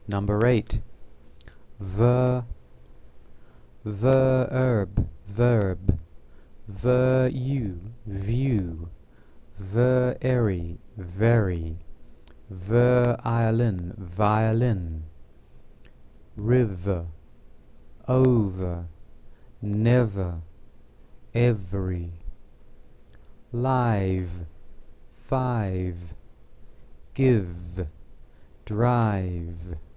Number 8. Verb, verb, verb. View, very, very. Violin. River, over, never, every. Live, 5. Give, drive.